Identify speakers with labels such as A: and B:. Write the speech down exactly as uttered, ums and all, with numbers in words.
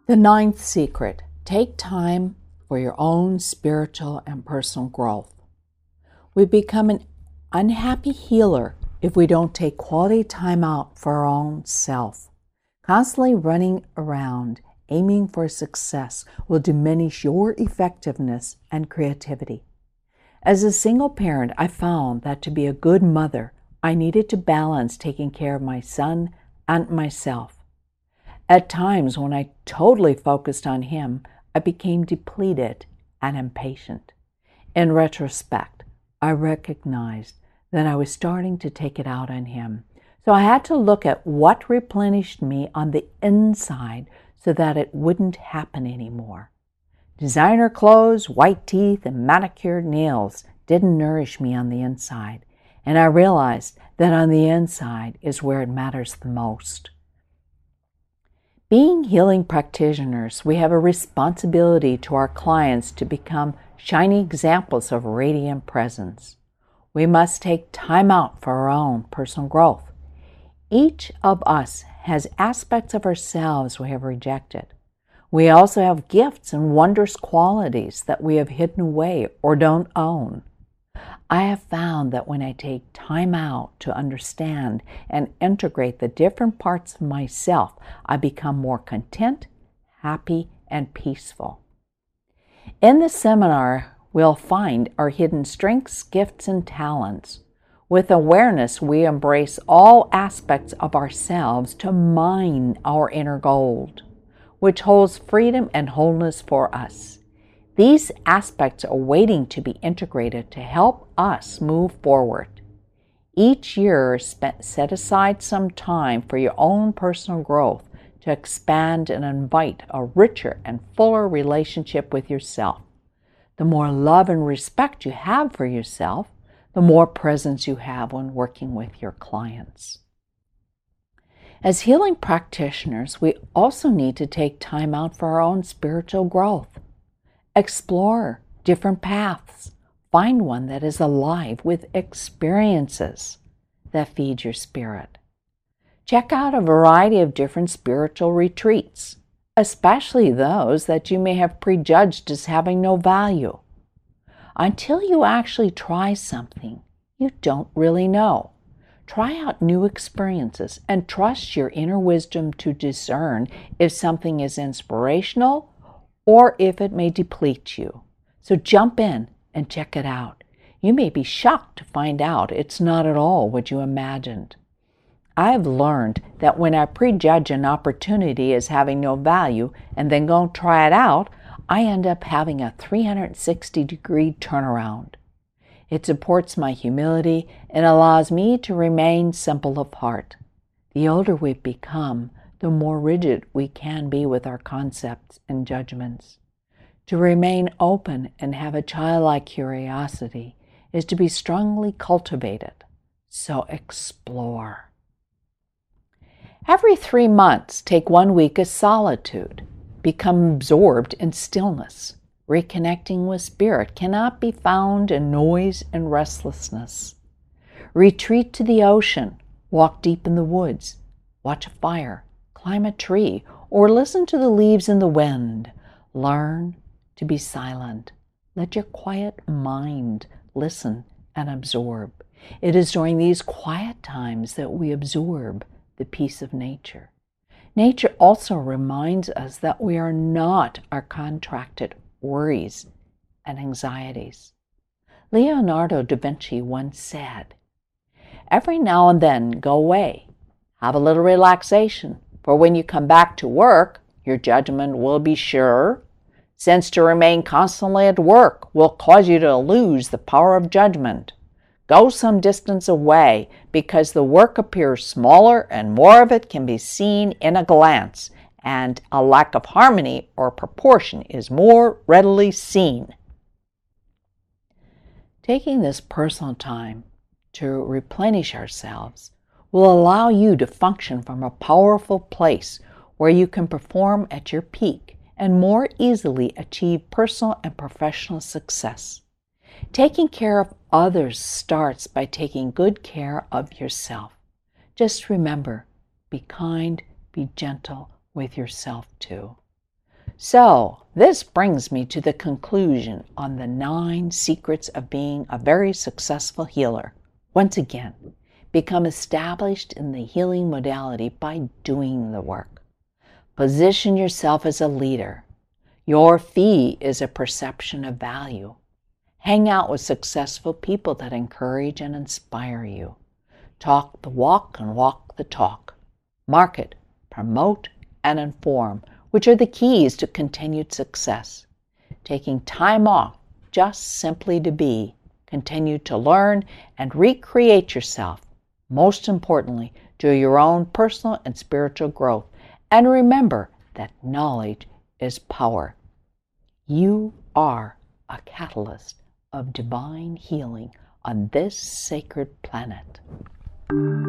A: The ninth secret: take time for your own spiritual and personal growth. We become an unhappy healer if we don't take quality time out for our own self. Constantly running around aiming for success will diminish your effectiveness and creativity. As a single parent, I found that to be a good mother, I needed to balance taking care of my son and myself. At times when I totally focused on him, I became depleted and impatient. In retrospect, I recognized that I was starting to take it out on him. So I had to look at what replenished me on the inside so that it wouldn't happen anymore. Designer clothes, white teeth, and manicured nails didn't nourish me on the inside, and I realized that on the inside is where it matters the most. Being healing practitioners, we have a responsibility to our clients to become shining examples of radiant presence. We must take time out for our own personal growth. Each of us has aspects of ourselves we have rejected. We also have gifts and wondrous qualities that we have hidden away or don't own. I have found that when I take time out to understand and integrate the different parts of myself, I become more content, happy, and peaceful. In the seminar, we'll find our hidden strengths, gifts, and talents. With awareness, we embrace all aspects of ourselves to mine our inner gold, which holds freedom and wholeness for us. These aspects are waiting to be integrated to help us move forward. Each year, set aside some time for your own personal growth to expand and invite a richer and fuller relationship with yourself. The more love and respect you have for yourself, the more presence you have when working with your clients. As healing practitioners, we also need to take time out for our own spiritual growth. Explore different paths. Find one that is alive with experiences that feed your spirit. Check out a variety of different spiritual retreats, especially those that you may have prejudged as having no value. Until you actually try something, you don't really know. Try out new experiences and trust your inner wisdom to discern if something is inspirational or if it may deplete you. So jump in and check it out. You may be shocked to find out it's not at all what you imagined. I've learned that when I prejudge an opportunity as having no value and then go try it out, I end up having a three hundred sixty degree turnaround. It supports my humility and allows me to remain simple of heart. The older we become, the more rigid we can be with our concepts and judgments. To remain open and have a childlike curiosity is to be strongly cultivated. So explore. Every three months, take one week of solitude. Become absorbed in stillness. Reconnecting with spirit cannot be found in noise and restlessness. Retreat to the ocean. Walk deep in the woods. Watch a fire. Climb a tree, or listen to the leaves in the wind. Learn to be silent. Let your quiet mind listen and absorb. It is during these quiet times that we absorb the peace of nature. Nature also reminds us that we are not our contracted worries and anxieties. Leonardo da Vinci once said, "Every now and then go away, have a little relaxation, for when you come back to work, your judgment will be sure, since to remain constantly at work will cause you to lose the power of judgment. Go some distance away, because the work appears smaller and more of it can be seen in a glance, and a lack of harmony or proportion is more readily seen." Taking this personal time to replenish ourselves will allow you to function from a powerful place where you can perform at your peak and more easily achieve personal and professional success. Taking care of others starts by taking good care of yourself. Just remember, be kind, be gentle with yourself too. So, this brings me to the conclusion on the nine secrets of being a very successful healer. Once again, become established in the healing modality by doing the work. Position yourself as a leader. Your fee is a perception of value. Hang out with successful people that encourage and inspire you. Talk the walk and walk the talk. Market, promote, and inform, which are the keys to continued success. Taking time off just simply to be, continue to learn and recreate yourself. Most importantly, do your own personal and spiritual growth. And remember that knowledge is power. You are a catalyst of divine healing on this sacred planet.